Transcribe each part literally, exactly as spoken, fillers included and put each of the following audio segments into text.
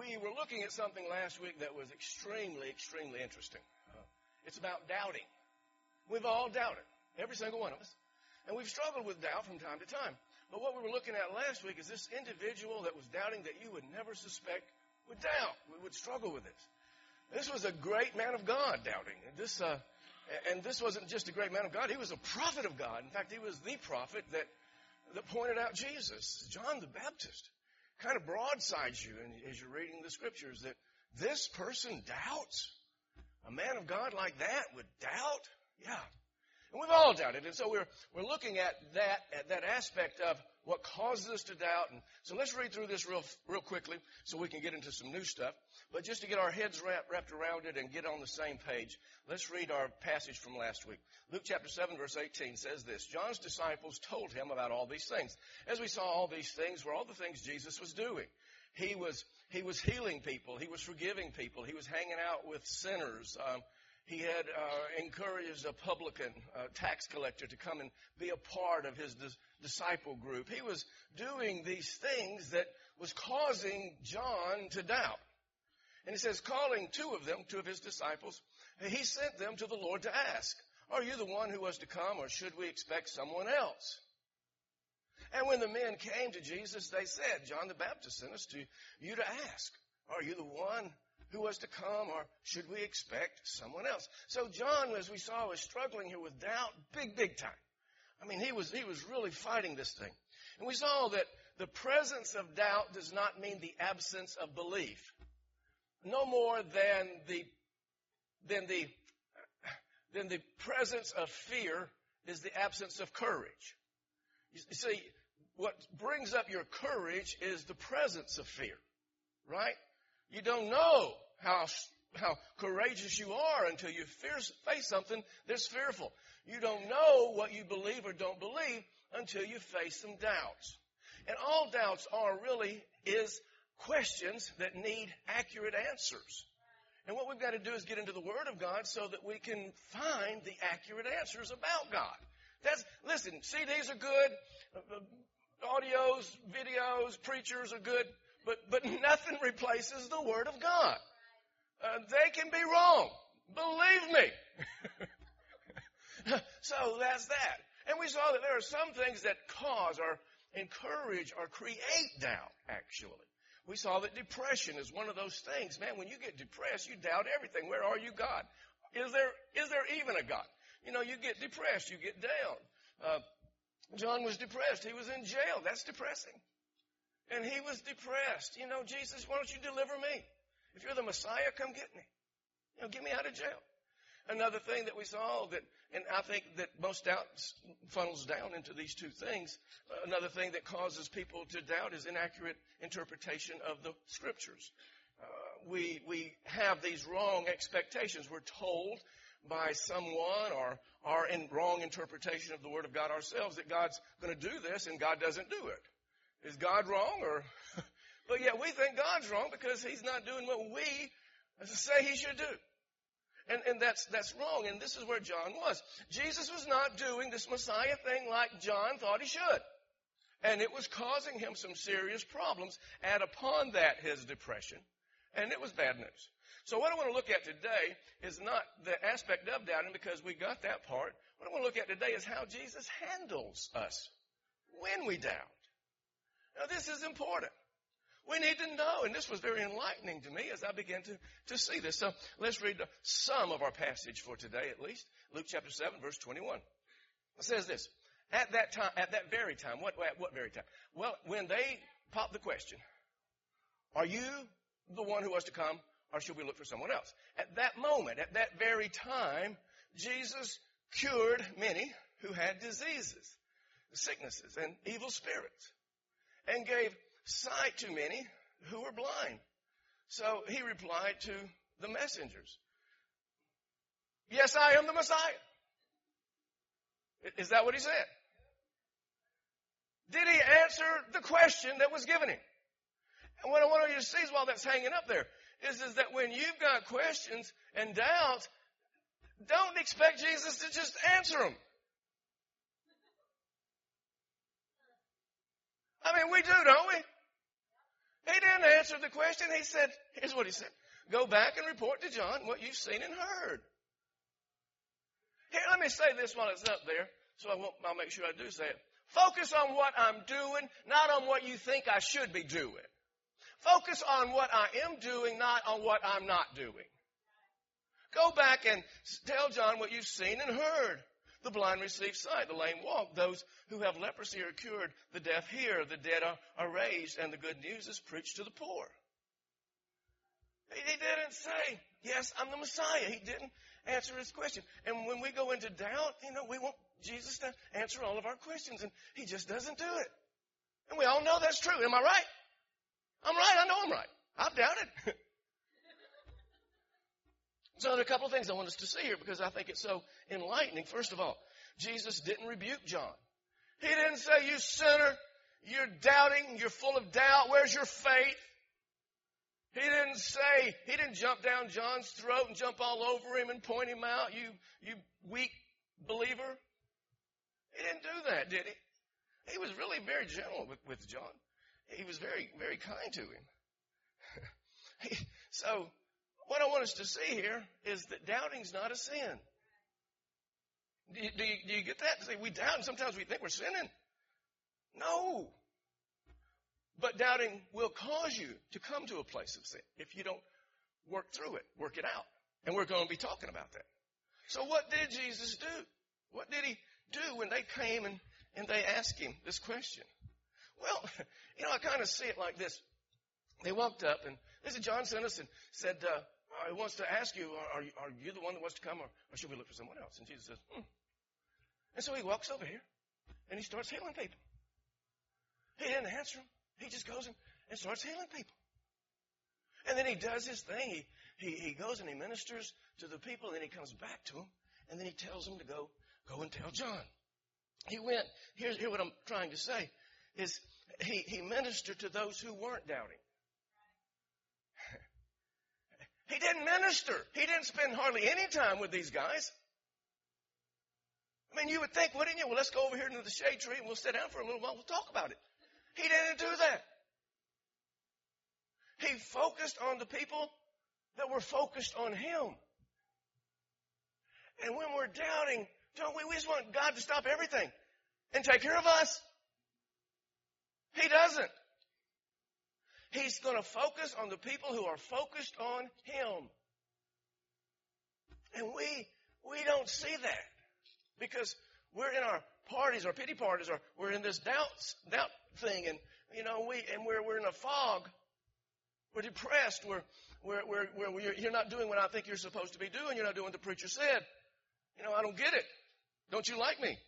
we were looking at something last week that was extremely, extremely interesting. Uh, it's about doubting. We've all doubted, every single one of us. And we've struggled with doubt from time to time. But what we were looking at last week is this individual that was doubting that you would never suspect would doubt, would struggle with this. This was a great man of God doubting. This, uh, and this wasn't just a great man of God. He was a prophet of God. In fact, he was the prophet that, that pointed out Jesus, John the Baptist. Kind of broadsides you as you're reading the scriptures that this person doubts. A man of God like that would doubt? Yeah. And we've all doubted. And so we're we're looking at that at that aspect of what causes us to doubt. And so let's read through this real real quickly so we can get into some new stuff. But just to get our heads wrapped, wrapped around it and get on the same page, let's read our passage from last week. Luke chapter seven, verse eighteen says this: John's disciples told him about all these things. As we saw, all these things were all the things Jesus was doing. He was he was healing people. He was forgiving people. He was hanging out with sinners. Um, He had uh, encouraged a publican, uh, tax collector, to come and be a part of his dis- disciple group. He was doing these things that was causing John to doubt. And he says, calling two of them, two of his disciples, he sent them to the Lord to ask, are you the one who was to come, or should we expect someone else? And when the men came to Jesus, they said, John the Baptist sent us to you to ask, are you the one who was to come, or should we expect someone else? So John, as we saw, was struggling here with doubt, big, big time. I mean, he was he was really fighting this thing. And we saw that the presence of doubt does not mean the absence of belief. No more than the than the than the presence of fear is the absence of courage. You see, what brings up your courage is the presence of fear, right? You don't know how how courageous you are until you face something that's fearful. You don't know what you believe or don't believe until you face some doubts. And all doubts are really is questions that need accurate answers. And what we've got to do is get into the Word of God so that we can find the accurate answers about God. That's listen, C Ds are good, audios, videos, preachers are good. But but nothing replaces the Word of God. Uh, they can be wrong. Believe me. So that's that. And we saw that there are some things that cause or encourage or create doubt, actually. We saw that depression is one of those things. Man, when you get depressed, you doubt everything. Where are you, God? Is there is there even a God? You know, you get depressed. You get down. Uh, John was depressed. He was in jail. That's depressing. And he was depressed. You know, Jesus, why don't you deliver me? If you're the Messiah, come get me. You know, get me out of jail. Another thing that we saw that, and I think that most doubt funnels down into these two things. Uh, another thing that causes people to doubt is inaccurate interpretation of the Scriptures. Uh, we we have these wrong expectations. We're told by someone or our in wrong interpretation of the Word of God ourselves that God's going to do this, and God doesn't do it. Is God wrong? Or, but yet we think God's wrong because He's not doing what we say He should do. And, and that's, that's wrong. And this is where John was. Jesus was not doing this Messiah thing like John thought He should. And it was causing him some serious problems. Add upon that his depression. And it was bad news. So what I want to look at today is not the aspect of doubting, because we got that part. What I want to look at today is how Jesus handles us when we doubt. Now, this is important. We need to know, and this was very enlightening to me as I began to, to see this. So let's read some of our passage for today, at least. Luke chapter seven, verse twenty-one. It says this: At that time, at that very time, what, at what very time? Well, when they popped the question, are you the one who was to come, or should we look for someone else? At that moment, at that very time, Jesus cured many who had diseases, sicknesses, and evil spirits, and gave sight to many who were blind. So he replied to the messengers, yes, I am the Messiah. Is that what he said? Did he answer the question that was given him? And what I want you to see is, while that's hanging up there, is, is that when you've got questions and doubts, don't expect Jesus to just answer them. I mean, we do, don't we? He didn't answer the question. He said, here's what he said. Go back and report to John what you've seen and heard. Here, let me say this while it's up there, so I won't, I'll make sure I do say it. Focus on what I'm doing, not on what you think I should be doing. Focus on what I am doing, not on what I'm not doing. Go back and tell John what you've seen and heard. The blind receive sight, the lame walk, those who have leprosy are cured, the deaf hear, the dead are, are raised, and the good news is preached to the poor. He, he didn't say, yes, I'm the Messiah. He didn't answer his question. And when we go into doubt, you know, we want Jesus to answer all of our questions, and he just doesn't do it. And we all know that's true. Am I right? I'm right. I know I'm right. I've doubted. So there are a couple of things I want us to see here because I think it's so enlightening. First of all, Jesus didn't rebuke John. He didn't say, you sinner, you're doubting, you're full of doubt, where's your faith? He didn't say, he didn't jump down John's throat and jump all over him and point him out, you, you weak believer. He didn't do that, did he? He was really very gentle with, with John. He was very, very kind to him. he, so, what I want us to see here is that doubting's not a sin. Do you, do you, do you get that? See, we doubt and sometimes we think we're sinning. No. But doubting will cause you to come to a place of sin if you don't work through it, work it out. And we're going to be talking about that. So what did Jesus do? What did he do when they came and, and they asked him this question? Well, you know, I kind of see it like this. They walked up and this is John sent us and said, uh, he wants to ask you, are you, are you the one that wants to come or, or should we look for someone else? And Jesus says, hmm. And so he walks over here and he starts healing people. He didn't answer them. He just goes and, and starts healing people. And then he does his thing. He, he, he goes and he ministers to the people and then he comes back to them and then he tells them to go, go and tell John. He went, here's, here's what I'm trying to say, is he, he ministered to those who weren't doubting. He didn't minister. He didn't spend hardly any time with these guys. I mean, you would think, wouldn't you? Well, let's go over here into the shade tree and we'll sit down for a little while. We'll talk about it. He didn't do that. He focused on the people that were focused on him. And when we're doubting, don't we? We just want God to stop everything and take care of us. He doesn't. He's going to focus on the people who are focused on him. And we we don't see that because we're in our parties, our pity parties, or we're in this doubt doubt thing, and you know we and we're we're in a fog. We're depressed. We're we're we're, we're you're not doing what I think you're supposed to be doing. You're not doing what the preacher said. You know, I don't get it. Don't you like me?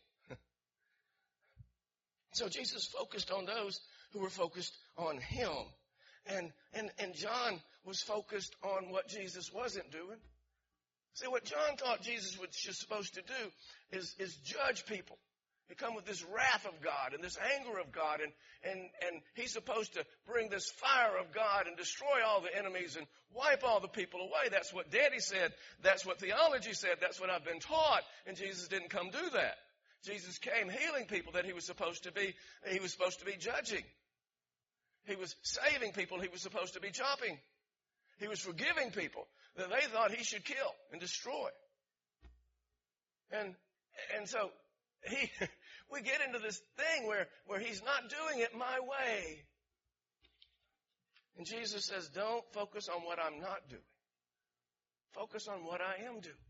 So Jesus focused on those who were focused on him. And, and, and John was focused on what Jesus wasn't doing. See, what John thought Jesus was just supposed to do is, is judge people. He come with this wrath of God and this anger of God. And, and, and he's supposed to bring this fire of God and destroy all the enemies and wipe all the people away. That's what Daddy said. That's what theology said. That's what I've been taught. And Jesus didn't come do that. Jesus came healing people that he was supposed to be, he was supposed to be judging. He was saving people he was supposed to be chopping. He was forgiving people that they thought he should kill and destroy. And and so he we get into this thing where, where he's not doing it my way. And Jesus says, don't focus on what I'm not doing. Focus on what I am doing.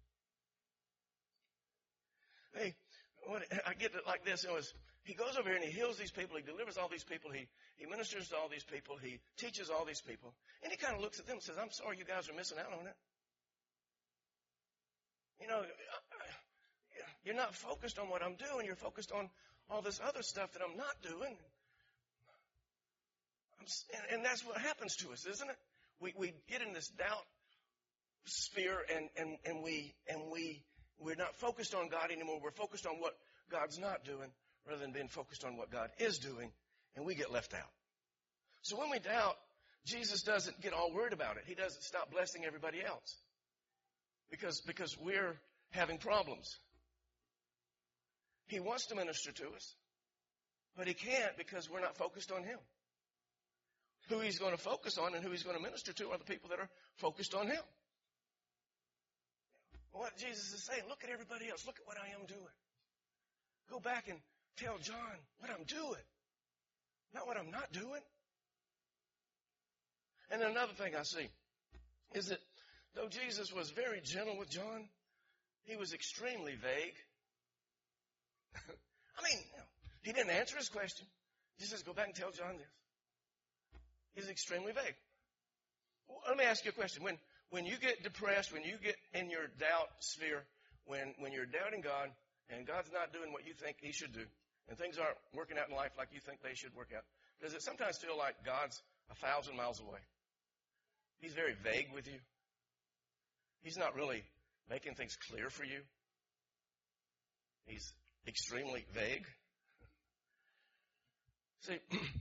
Hey, when I get it like this, it was he goes over here and he heals these people. He delivers all these people. He, he ministers to all these people. He teaches all these people. And he kind of looks at them and says, I'm sorry you guys are missing out on it. You know, you're not focused on what I'm doing. You're focused on all this other stuff that I'm not doing. I'm, and, and that's what happens to us, isn't it? We, we get in this doubt sphere and, and, and, we, and we, we're not focused on God anymore. We're focused on what God's not doing, rather than being focused on what God is doing, and we get left out. So when we doubt, Jesus doesn't get all worried about it. He doesn't stop blessing everybody else because, because we're having problems. He wants to minister to us, but he can't because we're not focused on him. who he's going to focus on and who he's going to minister to are the people that are focused on him. What Jesus is saying, look at everybody else. Look at what I am doing. Go back and tell John what I'm doing, not what I'm not doing. And another thing I see is that though Jesus was very gentle with John, he was extremely vague. I mean, you know, he didn't answer his question. He says, go back and tell John this. He's extremely vague. Well, let me ask you a question. When when you get depressed, when you get in your doubt sphere, when, when you're doubting God and God's not doing what you think he should do, and things aren't working out in life like you think they should work out, does it sometimes feel like God's a thousand miles away? He's very vague with you. He's not really making things clear for you. He's extremely vague. See,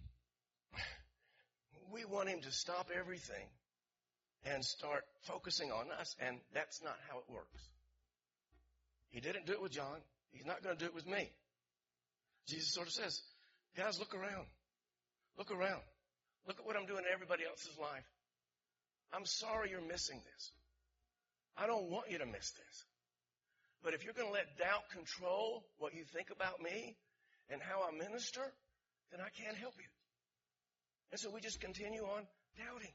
we want him to stop everything and start focusing on us, and that's not how it works. He didn't do it with John. He's not going to do it with me. Jesus sort of says, guys, look around. Look around. Look at what I'm doing in everybody else's life. I'm sorry you're missing this. I don't want you to miss this. But if you're going to let doubt control what you think about me and how I minister, then I can't help you. And so we just continue on doubting.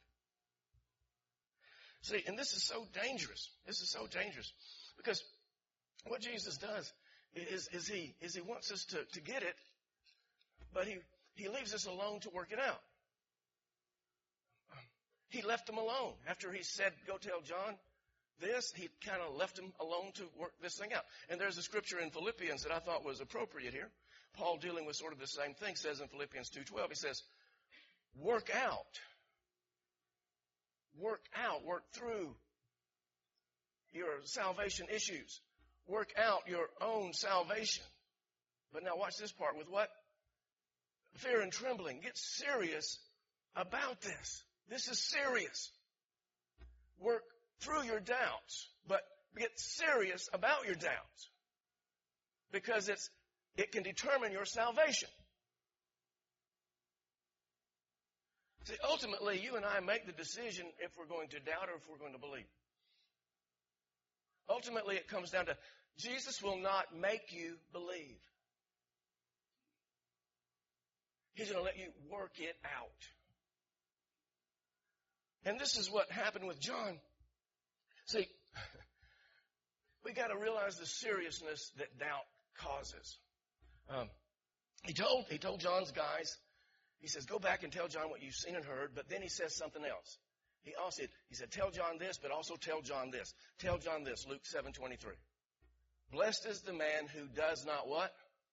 See, and this is so dangerous. This is so dangerous. Because what Jesus does is, is he is he wants us to, to get it, but he, he leaves us alone to work it out. He left them alone. After he said, go tell John this, he kind of left them alone to work this thing out. And there's a scripture in Philippians that I thought was appropriate here. Paul, dealing with sort of the same thing, says in Philippians two twelve, he says, work out. Work out, work through your salvation issues. Work out your own salvation. But now watch this part with what? Fear and trembling. Get serious about this. This is serious. Work through your doubts, but get serious about your doubts. Because it's it can determine your salvation. See, ultimately, you and I make the decision if we're going to doubt or if we're going to believe. Ultimately, it comes down to Jesus will not make you believe. He's going to let you work it out. And this is what happened with John. See, we got to realize the seriousness that doubt causes. Um, he told he told John's guys, he says, go back and tell John what you've seen and heard, but then he says something else. He also he said, tell John this, but also tell John this. Tell John this, Luke seven twenty-three. Blessed is the man who does not what?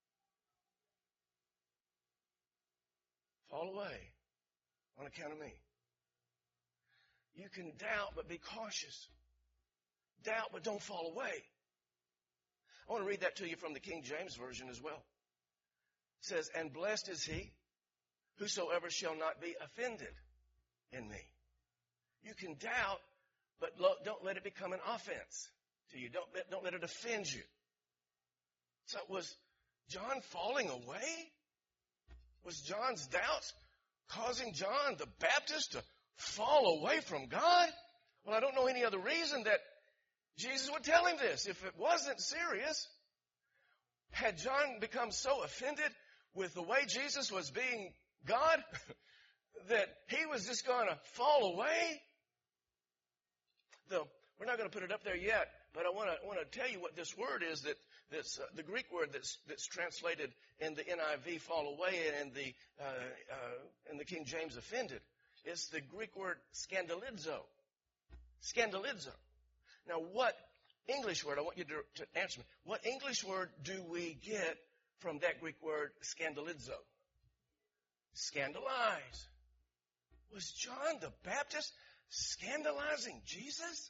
Fall away on account of me. You can doubt, but be cautious. Doubt, but don't fall away. I want to read that to you from the King James Version as well. It says, and blessed is he whosoever shall not be offended in me. You can doubt, but don't let it become an offense to you. Don't let, don't let it offend you. So was John falling away? Was John's doubts causing John the Baptist to fall away from God? Well, I don't know any other reason that Jesus would tell him this. If it wasn't serious, had John become so offended with the way Jesus was being God that he was just going to fall away? Though we're not going to put it up there yet, but I want to want to tell you what this word is that that's uh, the Greek word that's that's translated in the N I V fall away and the uh, uh, in the King James offended. It's the Greek word scandalizo. Scandalizo. Now, what English word, I want you to, to answer me, what English word do we get from that Greek word scandalizo? Scandalize. Was John the Baptist scandalizing Jesus?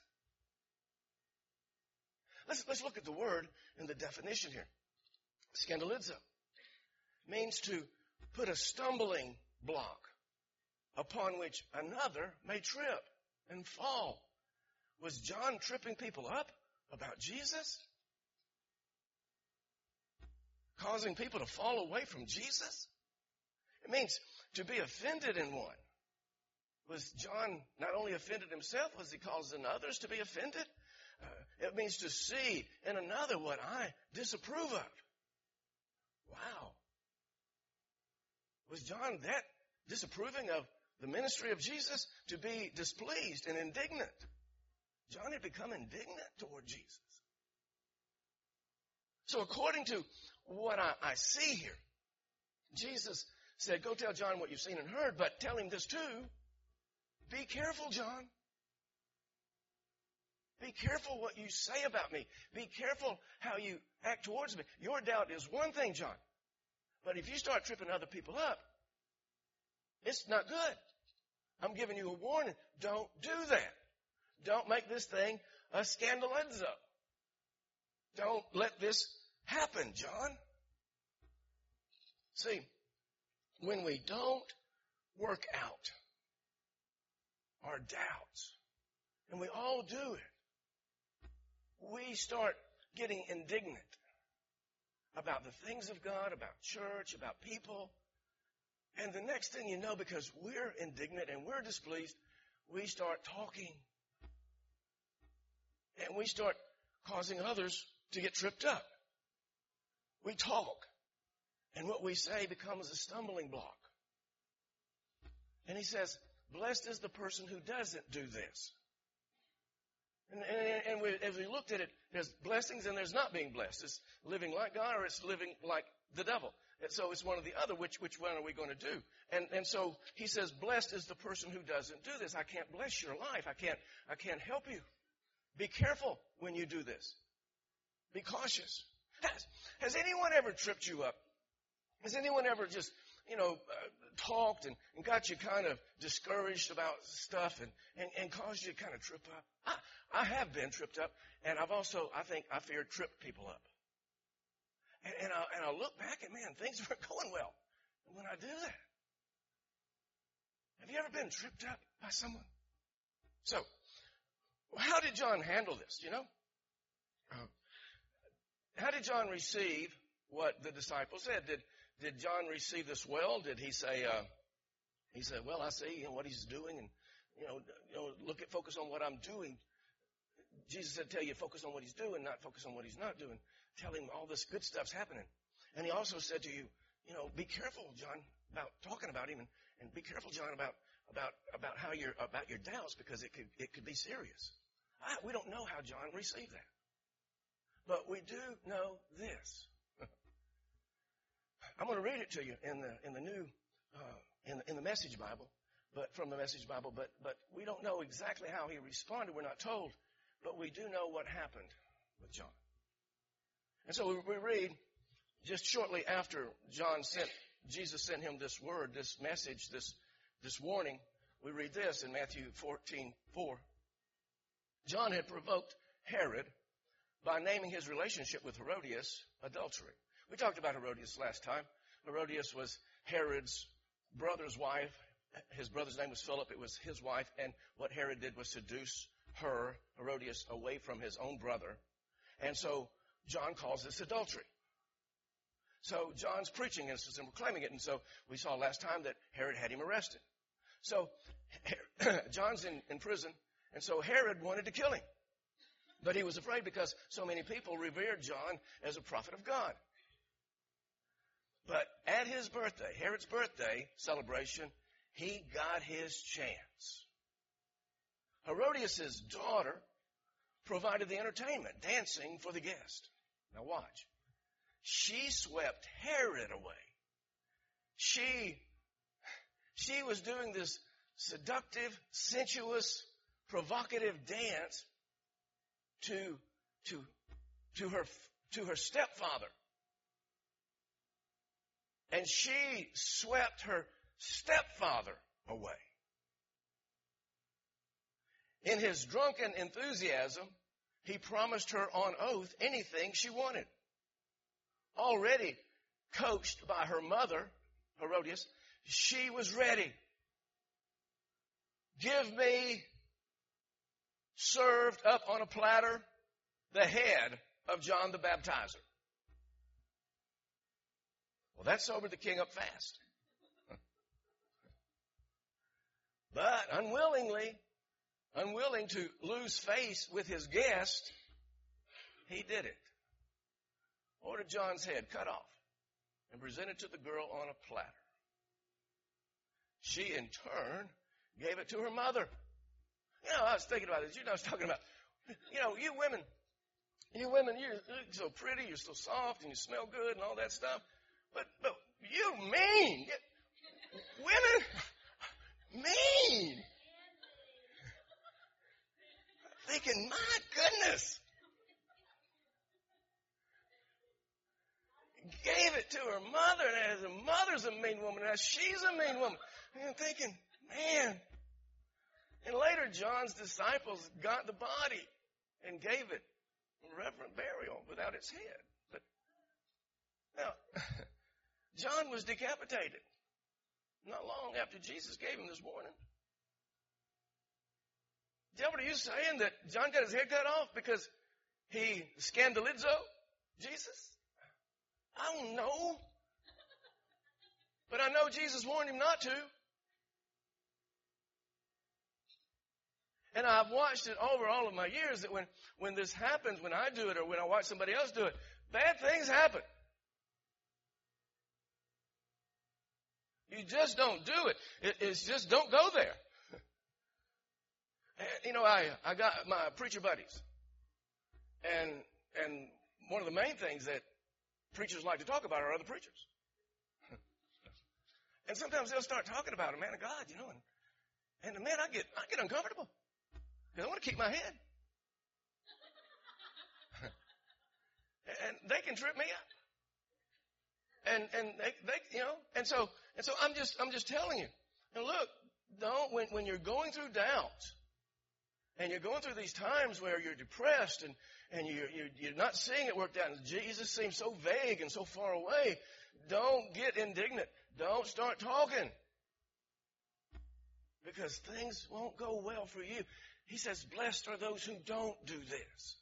Let's, let's look at the word in the definition here. Scandalizo means to put a stumbling block upon which another may trip and fall. Was John tripping people up about Jesus? Causing people to fall away from Jesus? It means to be offended in one. was John not only offended himself, was he causing others to be offended? Uh, it means to see in another what I disapprove of. Wow. Was John that disapproving of the ministry of Jesus to be displeased and indignant? John had become indignant toward Jesus. So according to what I, I see here, Jesus said, go tell John what you've seen and heard, but tell him this too. Be careful, John. Be careful what you say about me. Be careful how you act towards me. Your doubt is one thing, John. But if you start tripping other people up, it's not good. I'm giving you a warning. Don't do that. Don't make this thing a scandalizo. Don't let this happen, John. See, when we don't work out our doubts, and we all do it, we start getting indignant about the things of God, about church, about people. And the next thing you know, because we're indignant and we're displeased, we start talking. And we start causing others to get tripped up. We talk. And what we say becomes a stumbling block. And he says, blessed is the person who doesn't do this. And, and, and we, as we looked at it, there's blessings and there's not being blessed. It's living like God or it's living like the devil. And so it's one or the other. Which, which one are we going to do? And, and so he says, blessed is the person who doesn't do this. I can't bless your life. I can't, I can't help you. Be careful when you do this. Be cautious. Has, has anyone ever tripped you up? Has anyone ever just, you know, uh, talked and, and got you kind of discouraged about stuff and, and, and caused you to kind of trip up? I, I have been tripped up, and I've also, I think, I fear tripped people up. And, and, I, and I look back and, man, things weren't going well when I do that. Have you ever been tripped up by someone? So, how did John handle this, you know? Uh, how did John receive what the disciples said? Did did John receive this well? Did he say, uh, he said, well, I see you know, what he's doing, and, you know, you know, look at, focus on what I'm doing. Jesus said, tell you, focus on what he's doing, not focus on what he's not doing. Tell him all this good stuff's happening. And he also said to you, you know, be careful, John, about talking about him, and, and be careful, John, about, about, about how you're, about your doubts, because it could, it could be serious. I, we don't know how John received that. But we do know this. I'm going to read it to you in the, in the new, uh, in, in the Message Bible, but from the Message Bible, but, but we don't know exactly how he responded. We're not told, but we do know what happened with John. And so we, we read just shortly after John sent, Jesus sent him this word, this message, this, this warning. We read this in Matthew fourteen four. John had provoked Herod by naming his relationship with Herodias adultery. We talked about Herodias last time. Herodias was Herod's brother's wife. His brother's name was Philip. It was his wife. And what Herod did was seduce her, Herodias, away from his own brother. And so John calls this adultery. So John's preaching and proclaiming it. And so we saw last time that Herod had him arrested. So John's in, in prison. And so Herod wanted to kill him. But he was afraid because so many people revered John as a prophet of God. But at his birthday, Herod's birthday celebration, he got his chance. Herodias' daughter provided the entertainment, dancing for the guest. Now watch. She swept Herod away. She, she was doing this seductive, sensuous, provocative dance to, to, to her, to her stepfather. And she swept her stepfather away. In his drunken enthusiasm, he promised her on oath anything she wanted. Already coached by her mother, Herodias, she was ready. Give me, served up on a platter, the head of John the Baptizer. Well, that sobered the king up fast. But unwillingly, unwilling to lose face with his guest, he did it. Ordered John's head cut off and presented to the girl on a platter. She, in turn, gave it to her mother. You know, I was thinking about this. You know, I was talking about, you know, you women, you women, you're so pretty, you're so soft, and you smell good and all that stuff. But, but you mean, women, mean. Thinking, my goodness. Gave it to her mother, and as a mother's a mean woman, and as she's a mean woman. And I'm thinking, man. And later, John's disciples got the body and gave it reverent burial without its head. But now, John was decapitated not long after Jesus gave him this warning. Deborah, are you saying that John got his head cut off because he scandalized Jesus? I don't know. But I know Jesus warned him not to. And I've watched it over all of my years that when, when this happens, when I do it or when I watch somebody else do it, bad things happen. You just don't do it. it it's just don't go there. And, you know, I, I got my preacher buddies. And, and one of the main things that preachers like to talk about are other preachers. And sometimes they'll start talking about a man of God, you know, and, and man, I get, I get uncomfortable. Because I want to keep my head. And they can trip me up. And, and they, they, you know, and so, and so I'm just, I'm just telling you. And look, don't, when, when you're going through doubt, and you're going through these times where you're depressed and, and you're, you're, you're not seeing it worked out, and Jesus seems so vague and so far away, don't get indignant. Don't start talking. Because things won't go well for you. He says, blessed are those who don't do this.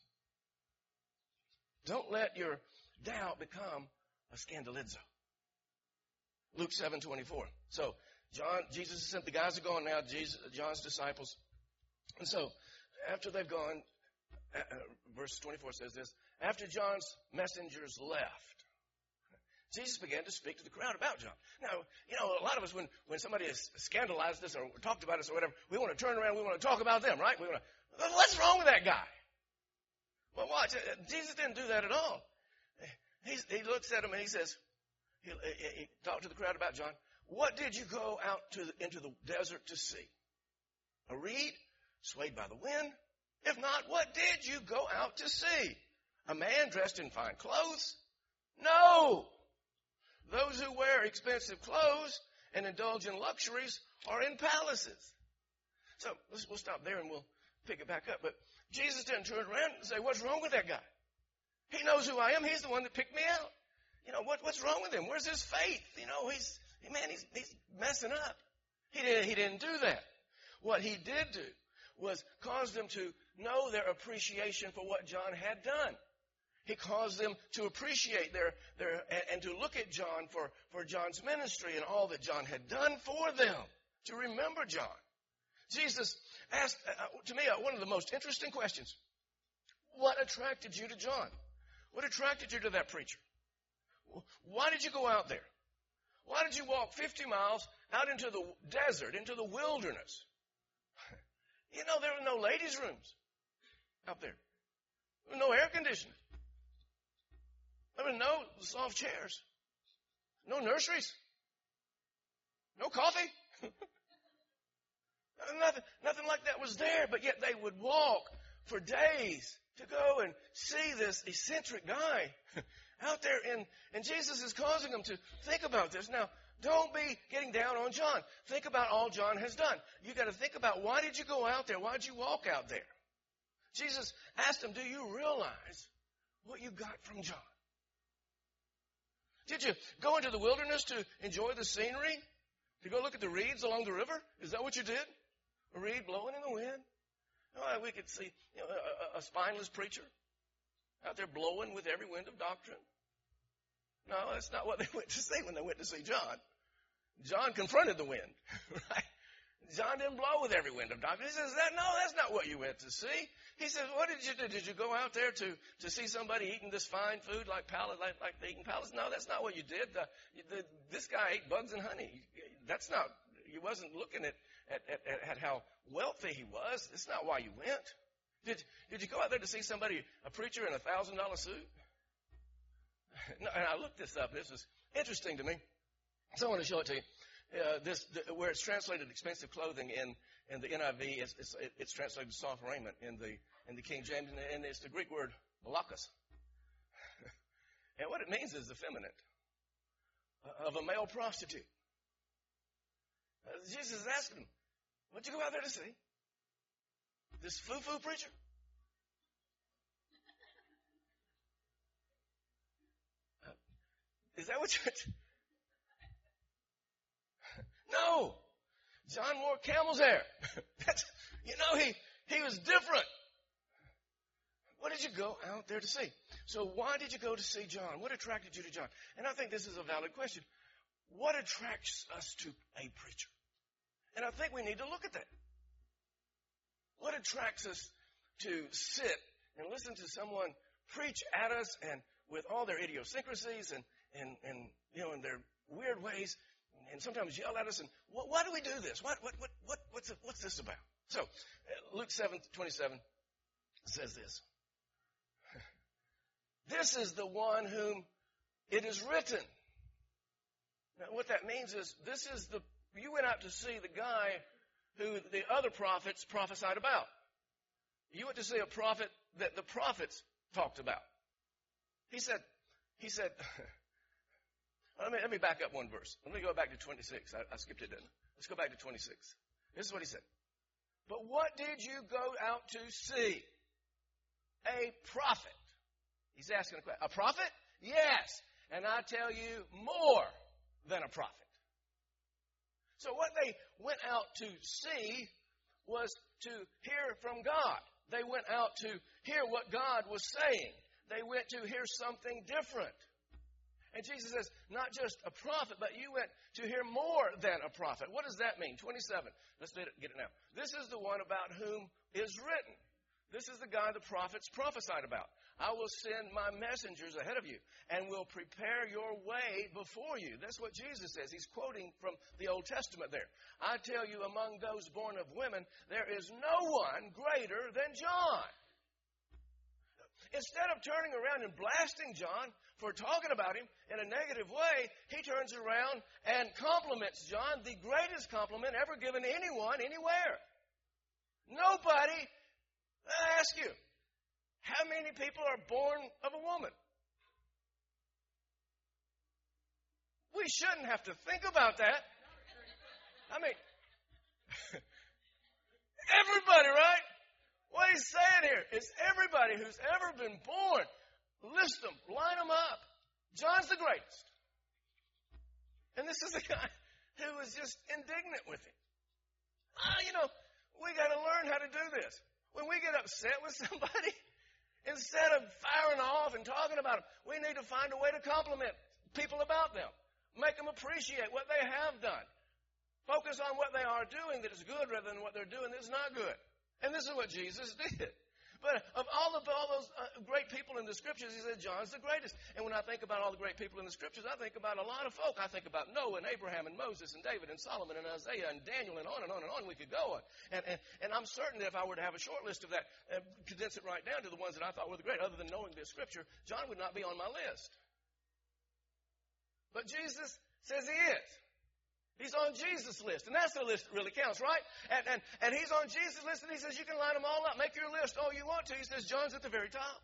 Don't let your doubt become a scandalizo. Luke seven twenty-four. So, John, Jesus sent, the guys are gone now, Jesus, John's disciples. And so, after they've gone, uh, verse twenty-four says this, after John's messengers left, Jesus began to speak to the crowd about John. Now, you know, a lot of us, when, when somebody has scandalized us or talked about us or whatever, we want to turn around, we want to talk about them, right? We want to, what's wrong with that guy? Well, watch, Jesus didn't do that at all. He's, he looks at him and he says, he, he, he talked to the crowd about John. What did you go out to the, into the desert to see? A reed swayed by the wind? If not, what did you go out to see? A man dressed in fine clothes? No. Those who wear expensive clothes and indulge in luxuries are in palaces. So let's, we'll stop there and we'll pick it back up. But Jesus didn't turn around and say, what's wrong with that guy? He knows who I am. He's the one that picked me out. You know, what, what's wrong with him? Where's his faith? You know, he's, man, he's, he's messing up. He didn't, he didn't do that. What he did do was cause them to know their appreciation for what John had done. He caused them to appreciate their, their and, and to look at John for, for John's ministry and all that John had done for them, to remember John. Jesus asked, uh, to me, uh, one of the most interesting questions. What attracted you to John? What attracted you to that preacher? Why did you go out there? Why did you walk fifty miles out into the desert, into the wilderness? You know, there were no ladies' rooms out there. There was no air conditioning. There were no soft chairs. No nurseries. No coffee. nothing, nothing like that was there, but yet they would walk for days to go and see this eccentric guy out there. And, and Jesus is causing them to think about this. Now, don't be getting down on John. Think about all John has done. You got to think about, why did you go out there? Why did you walk out there? Jesus asked him, do you realize what you got from John? Did you go into the wilderness to enjoy the scenery? To go look at the reeds along the river? Is that what you did? A reed blowing in the wind? Oh, we could see, you know, a, a spineless preacher out there blowing with every wind of doctrine. No, that's not what they went to see when they went to see John. John confronted the wind, right? John didn't blow with every wind of doctrine. He says, that, no, that's not what you went to see. He says, what did you do? Did you go out there to, to see somebody eating this fine food like palace, like, like eating palace? No, that's not what you did. The, the, this guy ate bugs and honey. That's not, you wasn't looking at, at, at, at how wealthy he was. That's not why you went. Did, did you go out there to see somebody, a preacher in a thousand dollar suit? No, and I looked this up. This was interesting to me. So I want to show it to you. Uh, this, the, where it's translated expensive clothing in, in the N I V, it's, it's, it's translated soft raiment in the, in the King James, and, and it's the Greek word malakas. And what it means is effeminate, of a male prostitute. Uh, Jesus is asking him, what'd you go out there to see? This foo-foo preacher? Uh, is that what you're... No. John wore camel's hair. That's, you know, he, he was different. What did you go out there to see? So why did you go to see John? What attracted you to John? And I think this is a valid question. What attracts us to a preacher? And I think we need to look at that. What attracts us to sit and listen to someone preach at us and with all their idiosyncrasies and, and, and you know, in their weird ways, and sometimes yell at us, and why, why do we do this? What, what, what, what, what's, it, what's this about? So, uh, Luke seven twenty-seven says this. This is the one whom it is written. Now, what that means is, this is the, you went out to see the guy who the other prophets prophesied about. You went to see a prophet that the prophets talked about. He said, he said, Let me, let me back up one verse. Let me go back to twenty-six. I, I skipped it, didn't I? Let's go back to twenty-six. This is what he said. But what did you go out to see? A prophet. He's asking a question. A prophet? Yes. And I tell you, more than a prophet. So what they went out to see was to hear from God. They went out to hear what God was saying. They went to hear something different. And Jesus says, not just a prophet, but you went to hear more than a prophet. What does that mean? twenty-seven. Let's get it now. This is the one about whom is written. This is the guy the prophets prophesied about. I will send my messengers ahead of you and will prepare your way before you. That's what Jesus says. He's quoting from the Old Testament there. I tell you, among those born of women, there is no one greater than John. Instead of turning around and blasting John for talking about him in a negative way, he turns around and compliments John, the greatest compliment ever given to anyone, anywhere. Nobody, I ask you, how many people are born of a woman? We shouldn't have to think about that. I mean, everybody, right? What he's saying here is everybody who's ever been born, list them, line them up. John's the greatest. And this is the guy who was just indignant with him. Ah, you know, we got to learn how to do this. When we get upset with somebody, instead of firing off and talking about them, we need to find a way to compliment people about them. Make them appreciate what they have done. Focus on what they are doing that is good rather than what they're doing that is not good. And this is what Jesus did. But of all of all those uh, great people in the Scriptures, he said John's the greatest. And when I think about all the great people in the Scriptures, I think about a lot of folk. I think about Noah and Abraham and Moses and David and Solomon and Isaiah and Daniel and on and on and on we could go on. And, and, and I'm certain that if I were to have a short list of that, uh, condense it right down to the ones that I thought were the great, other than knowing this Scripture, John would not be on my list. But Jesus says he is. He's on Jesus' list, and that's the list that really counts, right? And, and, and he's on Jesus' list, and he says you can line them all up. Make your list all you want to. He says John's at the very top.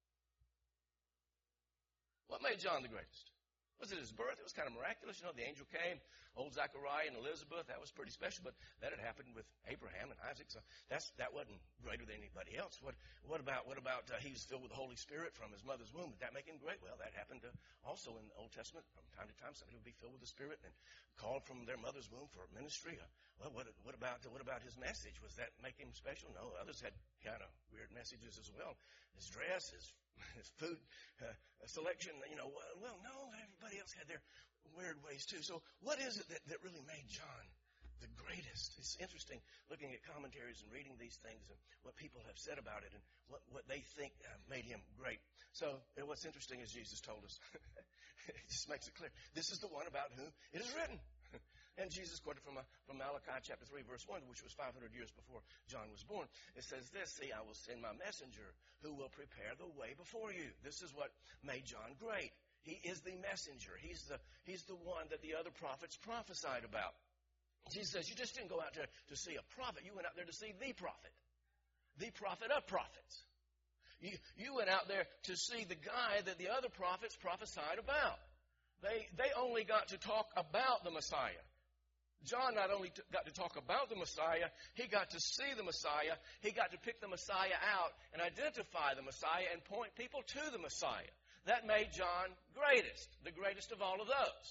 What made John the greatest? Was it his birth? It was kind of miraculous. You know, the angel came, old Zechariah and Elizabeth. That was pretty special, but that had happened with Abraham and Isaac, so that's, that wasn't greater than anybody else. What, what about, what about uh, he was filled with the Holy Spirit from his mother's womb? Did that make him great? Well, that happened to, also in the Old Testament. From time to time, somebody would be filled with the Spirit and called from their mother's womb for ministry. Uh, well, what, what about what about his message? Was that make him special? No, others had kind of weird messages as well. His dress, his his food uh, selection. You know, well, no, everybody else had their weird ways too. So, what is it that, that really made John the greatest. It's interesting looking at commentaries and reading these things and what people have said about it and what, what they think made him great. So what's interesting is Jesus told us. It just makes it clear. This is the one about whom it is written. And Jesus quoted from, uh, from Malachi chapter three, verse one, which was five hundred years before John was born. It says this, see, I will send my messenger who will prepare the way before you. This is what made John great. He is the messenger. He's the, he's the one that the other prophets prophesied about. Jesus says, you just didn't go out there to see a prophet. You went out there to see the prophet. The prophet of prophets. You, you went out there to see the guy that the other prophets prophesied about. They, they only got to talk about the Messiah. John not only t- got to talk about the Messiah, he got to see the Messiah. He got to pick the Messiah out and identify the Messiah and point people to the Messiah. That made John greatest, the greatest of all of those.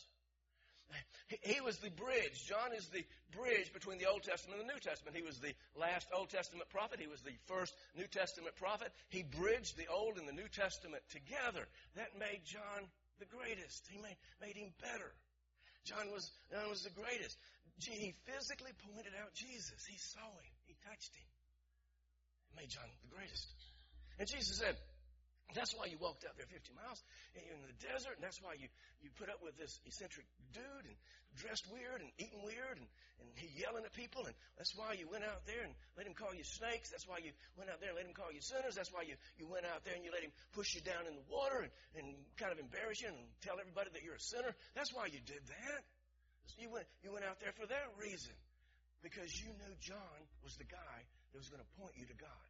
He was the bridge. John is the bridge between the Old Testament and the New Testament. He was the last Old Testament prophet. He was the first New Testament prophet. He bridged the Old and the New Testament together. That made John the greatest. He made, made him better. John was, John was the greatest. He physically pointed out Jesus. He saw him. He touched him. It made John the greatest. And Jesus said, that's why you walked out there fifty miles in the desert, and that's why you, you put up with this eccentric dude and dressed weird and eating weird and, and he yelling at people, and that's why you went out there and let him call you snakes. That's why you went out there and let him call you sinners. That's why you, you went out there and you let him push you down in the water and, and kind of embarrass you and tell everybody that you're a sinner. That's why you did that. You went, you went out there for that reason, because you knew John was the guy that was going to point you to God.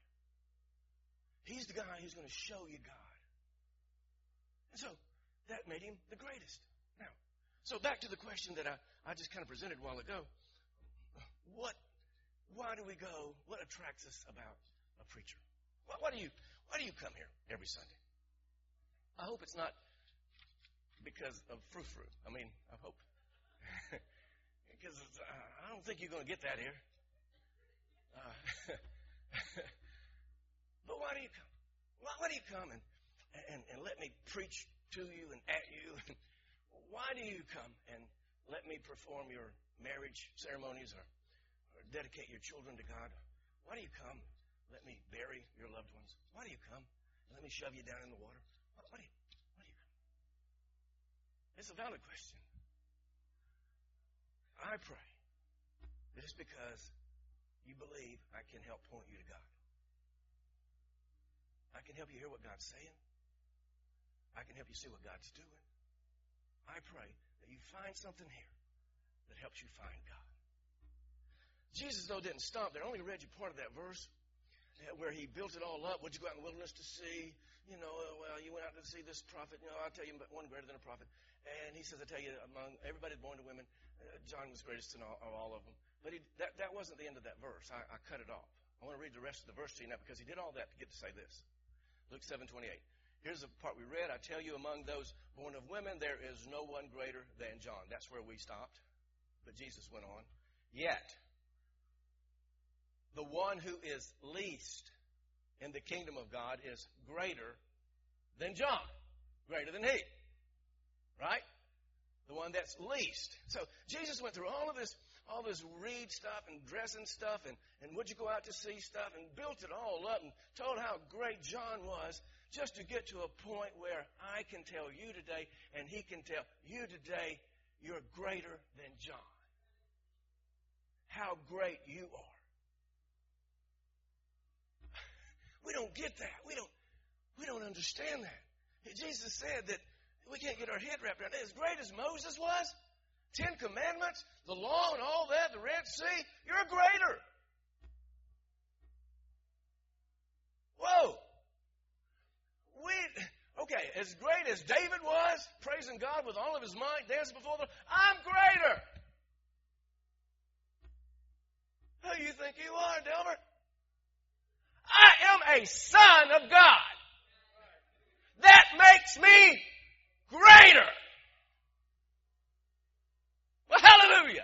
He's the guy who's going to show you God. And so that made him the greatest. Now, so back to the question that I, I just kind of presented a while ago. What, why do we go? What attracts us about a preacher? Why, why do you, why do you come here every Sunday? I hope it's not because of frou-frou. I mean, I hope. Because uh, I don't think you're going to get that here. Uh, But why do you come? Why, why do you come and, and, and let me preach to you and at you? Why do you come and let me perform your marriage ceremonies or, or dedicate your children to God? Why do you come? Let me bury your loved ones. Why do you come? Let me shove you down in the water. Why, why, do, you, why do you come? It's a valid question. I pray that it's because you believe I can help point you to God. I can help you hear what God's saying. I can help you see what God's doing. I pray that you find something here that helps you find God. Jesus, though, didn't stop there. I only read you part of that verse where he built it all up. What'd you go out in the wilderness to see? You know, well, you went out to see this prophet. You know, I'll tell you one greater than a prophet. And he says, I tell you, among everybody born to women, uh, John was greatest in all, of all of them. But he, that, that wasn't the end of that verse. I, I cut it off. I want to read the rest of the verse to you now because he did all that to get to say this. Luke seven twenty-eight. Here's the part we read. I tell you, among those born of women, there is no one greater than John. That's where we stopped. But Jesus went on. Yet, the one who is least in the kingdom of God is greater than John. Greater than he. Right? The one that's least. So Jesus went through all of this, all this read stuff and dressing stuff and, and would you go out to see stuff and built it all up and told how great John was just to get to a point where I can tell you today and he can tell you today you're greater than John. How great you are. We don't get that. We don't, we don't understand that. Jesus said that we can't get our head wrapped around it. As great as Moses was, Ten Commandments, the law and all that, the Red Sea, you're greater. Whoa. We, okay, as great as David was, praising God with all of his might, dancing before the, I'm greater. Who do you think you are, Delbert? I am a son of God. That makes me greater. Well, hallelujah.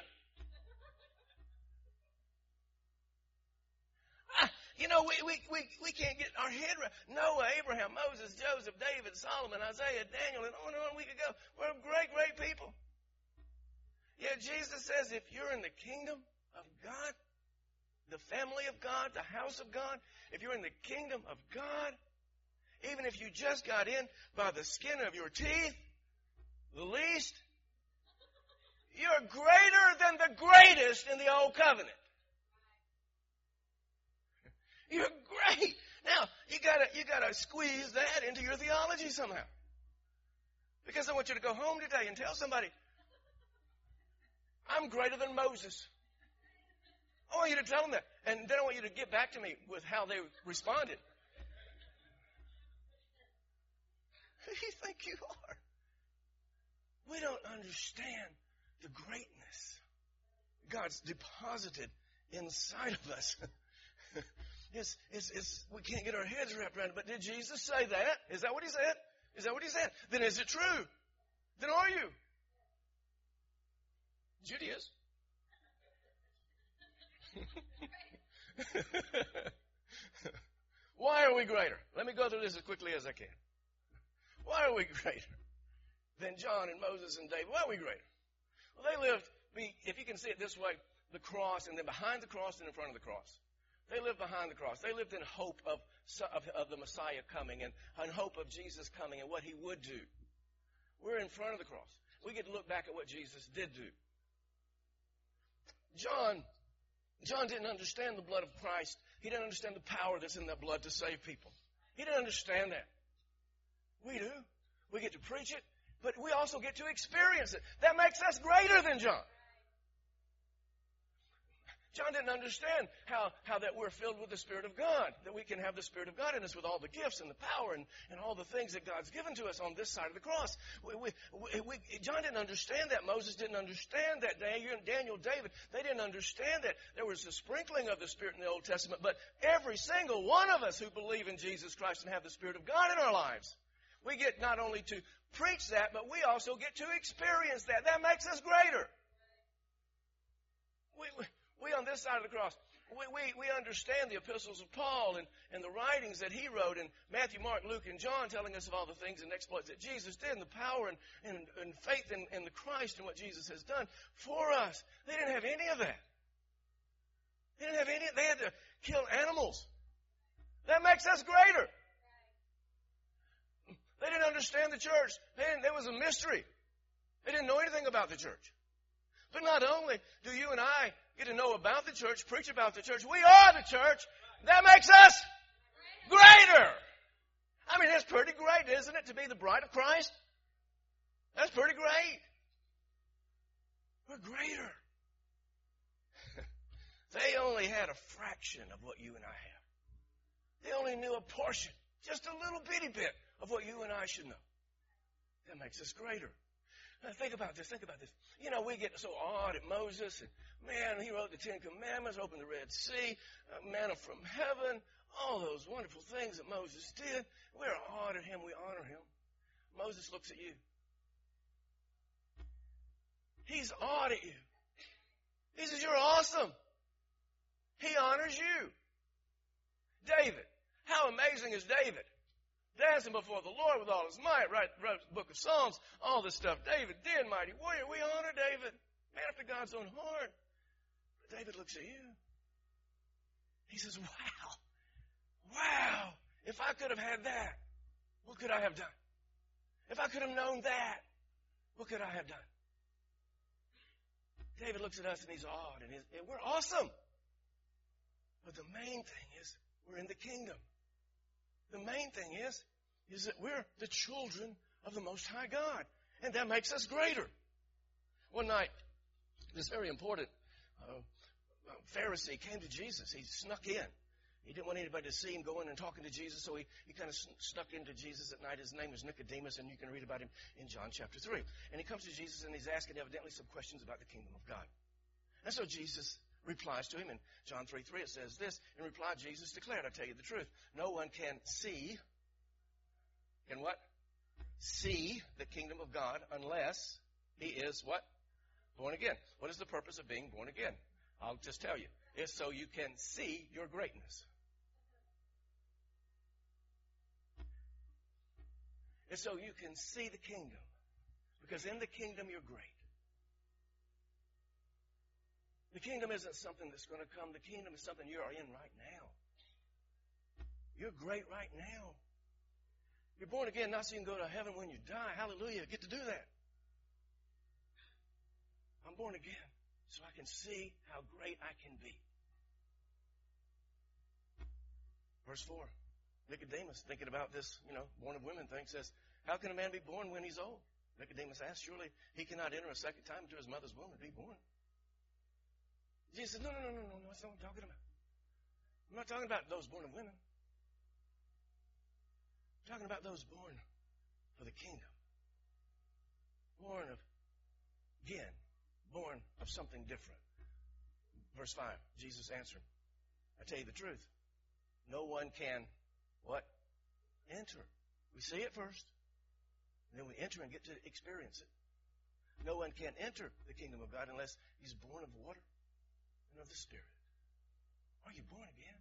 Uh, you know, we, we, we, we can't get our head around. Noah, Abraham, Moses, Joseph, David, Solomon, Isaiah, Daniel, and on and on we could go. We're great, great people. Yet Jesus says if you're in the kingdom of God, the family of God, the house of God, if you're in the kingdom of God, even if you just got in by the skin of your teeth, the least, you're greater than the greatest in the old covenant. You're great. Now, you gotta, you gotta squeeze that into your theology somehow. Because I want you to go home today and tell somebody, I'm greater than Moses. I want you to tell them that. And then I want you to get back to me with how they responded. Who do you think you are? We don't understand the greatness God's deposited inside of us. It's, it's, it's, we can't get our heads wrapped around it. But did Jesus say that? Is that what he said? Is that what he said? Then is it true? Then are you? Judy is. Why are we greater? Let me go through this as quickly as I can. Why are we greater than John and Moses and David? Why are we greater? Well, they lived, if you can see it this way, the cross, and then behind the cross and in front of the cross. They lived behind the cross. They lived in hope of, of, of the Messiah coming and in hope of Jesus coming and what he would do. We're in front of the cross. We get to look back at what Jesus did do. John, John didn't understand the blood of Christ. He didn't understand the power that's in that blood to save people. He didn't understand that. We do. We get to preach it, but we also get to experience it. That makes us greater than John. John didn't understand how, how that we're filled with the Spirit of God, that we can have the Spirit of God in us with all the gifts and the power and, and all the things that God's given to us on this side of the cross. We, we, we, we, John didn't understand that. Moses didn't understand that. Daniel, David, they didn't understand that. There was a sprinkling of the Spirit in the Old Testament, but every single one of us who believe in Jesus Christ and have the Spirit of God in our lives, we get not only to preach that, but we also get to experience that. That makes us greater. We... we We on this side of the cross, we, we, we understand the epistles of Paul and, and the writings that he wrote in Matthew, Mark, Luke, and John, telling us of all the things and exploits that Jesus did and the power and, and, and faith in, in the Christ and what Jesus has done for us. They didn't have any of that. They didn't have any. They had to kill animals. That makes us greater. They didn't understand the church. They didn't, there was a mystery. They didn't know anything about the church. But not only do you and I get to know about the church, preach about the church, we are the church. That makes us greater. I mean, that's pretty great, isn't it, to be the bride of Christ? That's pretty great. We're greater. They only had a fraction of what you and I have. They only knew a portion, just a little bitty bit of what you and I should know. That makes us greater. Now, think about this, think about this. You know, we get so awed at Moses, and man, he wrote the Ten Commandments, opened the Red Sea, uh, manna from heaven, all those wonderful things that Moses did. We're awed at him, we honor him. Moses looks at you. He's awed at you. He says, you're awesome. He honors you. David, how amazing is David? Dancing before the Lord with all his might, right? Wrote the book of Psalms, all this stuff. David did, mighty warrior. We honor David, man after God's own heart. But David looks at you. He says, wow, wow, if I could have had that, what could I have done? If I could have known that, what could I have done? David looks at us and he's awed, and, he's, and we're awesome. But the main thing is we're in the kingdom. The main thing is, is that we're the children of the Most High God. And that makes us greater. One night, this very important uh, Pharisee came to Jesus. He snuck in. He didn't want anybody to see him going and talking to Jesus, so he, he kind of snuck into Jesus at night. His name was Nicodemus, and you can read about him in John chapter three. And he comes to Jesus, and he's asking evidently some questions about the kingdom of God. And so Jesus replies to him in John three three. It says this, in reply, Jesus declared, I tell you the truth, no one can see, can what? See the kingdom of God unless he is what? Born again. What is the purpose of being born again? I'll just tell you. It's so you can see your greatness. It's so you can see the kingdom. Because in the kingdom you're great. The kingdom isn't something that's going to come. The kingdom is something you are in right now. You're great right now. You're born again not so you can go to heaven when you die. Hallelujah. Get to do that. I'm born again so I can see how great I can be. Verse four. Nicodemus, thinking about this, you know, born of women thing, says, how can a man be born when he's old? Nicodemus asked, surely he cannot enter a second time into his mother's womb and be born. Jesus said, no, no, no, no, no, no, that's not what I'm talking about. I'm not talking about those born of women. I'm talking about those born for the kingdom. Born of, again, born of something different. Verse five, Jesus answered, I tell you the truth. No one can what? Enter. We see it first. And then we enter and get to experience it. No one can enter the kingdom of God unless he's born of water and of the Spirit. Are you born again?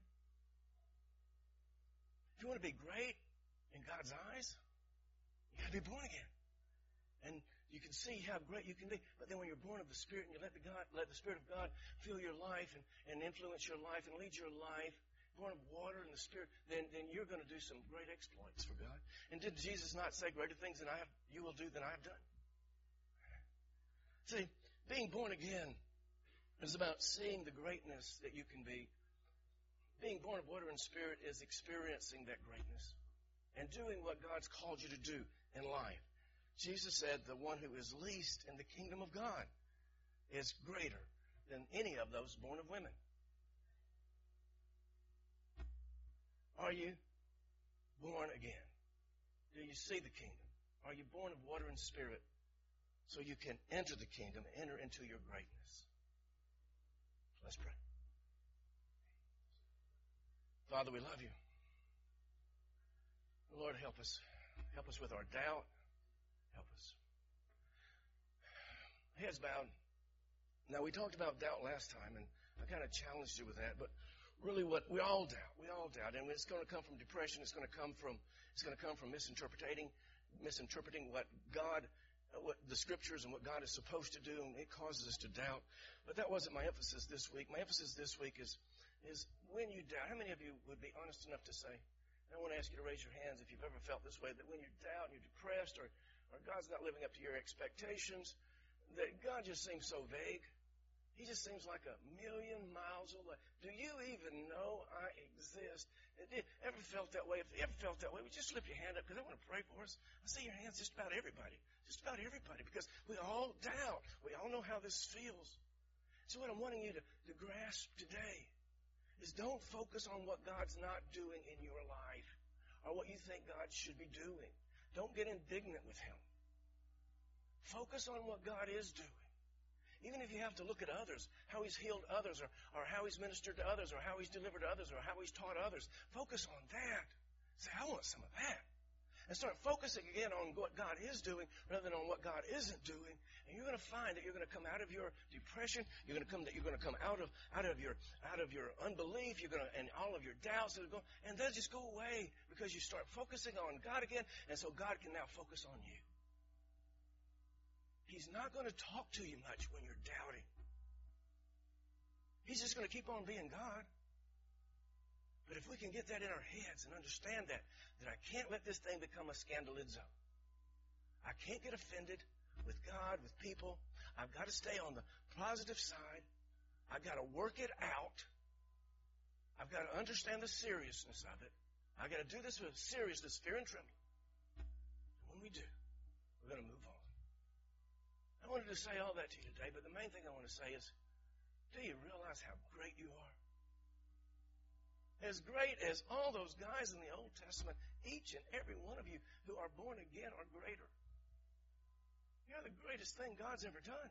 If you want to be great in God's eyes, you got to be born again. And you can see how great you can be. But then when you're born of the Spirit and you let the God, let the Spirit of God fill your life and, and influence your life and lead your life, born of water and the Spirit, then, then you're going to do some great exploits for God. And did Jesus not say greater things than I have, you will do than I have done? See, being born again is about seeing the greatness that you can be. Being born of water and Spirit is experiencing that greatness and doing what God's called you to do in life. Jesus said the one who is least in the kingdom of God is greater than any of those born of women. Are you born again? Do you see the kingdom? Are you born of water and Spirit so you can enter the kingdom, enter into your greatness? Let's pray. Father, we love you. Lord, help us. Help us with our doubt. Help us. Heads bowed. Now, we talked about doubt last time, and I kind of challenged you with that, but really what we all doubt, we all doubt, and it's going to come from depression, it's going to come from, it's going to come from misinterpreting, misinterpreting what God, what the scriptures and what God is supposed to do, and it causes us to doubt. But that wasn't my emphasis this week. My emphasis this week is, is when you doubt, how many of you would be honest enough to say, and I want to ask you to raise your hands if you've ever felt this way, that when you doubt and you're depressed or, or God's not living up to your expectations, that God just seems so vague. He just seems like a million miles away. Do you even know I exist? Ever felt that way? If you ever felt that way, would you just slip your hand up because I want to pray for us? I see your hands, just about everybody. Just about everybody, because we all doubt. We all know how this feels. So what I'm wanting you to, to grasp today is don't focus on what God's not doing in your life or what you think God should be doing. Don't get indignant with Him. Focus on what God is doing. Even if you have to look at others, how He's healed others, or, or how He's ministered to others, or how He's delivered others, or how He's taught others, focus on that. Say, I want some of that. And start focusing again on what God is doing rather than on what God isn't doing. And you're going to find that you're going to come out of your depression. You're going to come that you're going to come out of out of your out of your unbelief. You're going to and all of your doubts that are going, and they'll just go away because you start focusing on God again, and so God can now focus on you. He's not going to talk to you much when you're doubting. He's just going to keep on being God. But if we can get that in our heads and understand that, that I can't let this thing become a scandalizo. I can't get offended with God, with people. I've got to stay on the positive side. I've got to work it out. I've got to understand the seriousness of it. I've got to do this with seriousness, fear, and trembling. And when we do, we're going to move on. I wanted to say all that to you today, but the main thing I want to say is, do you realize how great you are? As great as all those guys in the Old Testament, each and every one of you who are born again are greater. You're the greatest thing God's ever done.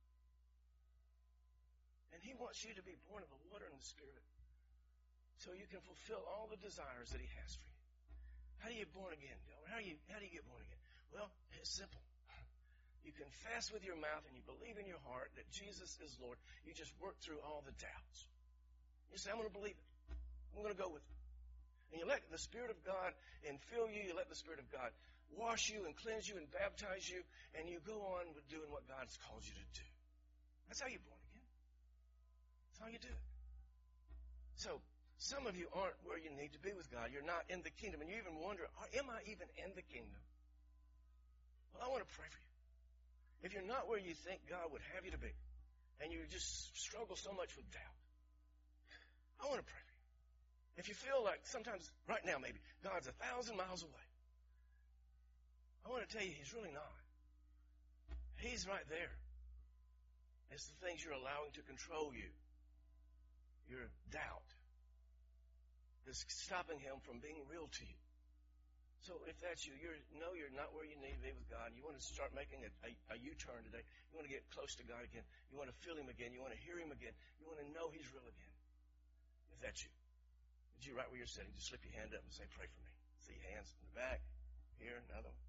And He wants you to be born of the water and the Spirit so you can fulfill all the desires that He has for you. How do you get born again, Dylan? How do you, how do you get born again? Well, it's simple. You confess with your mouth and you believe in your heart that Jesus is Lord. You just work through all the doubts. You say, I'm going to believe it. I'm going to go with it. And you let the Spirit of God infill you. You let the Spirit of God wash you and cleanse you and baptize you. And you go on with doing what God's called you to do. That's how you're born again. That's how you do it. So, some of you aren't where you need to be with God. You're not in the kingdom. And you even wonder, am I even in the kingdom? Well, I want to pray for you. If you're not where you think God would have you to be, and you just struggle so much with doubt, I want to pray for you. If you feel like sometimes, right now maybe, God's a thousand miles away, I want to tell you He's really not. He's right there. It's the things you're allowing to control you. Your doubt is stopping Him from being real to you. So if that's you, you know you're not where you need to be with God. You want to start making a, a, a U-turn today. You want to get close to God again. You want to feel Him again. You want to hear Him again. You want to know He's real again. If that's you, if you right where you're sitting, just slip your hand up and say, pray for me. See hands in the back, here, another one.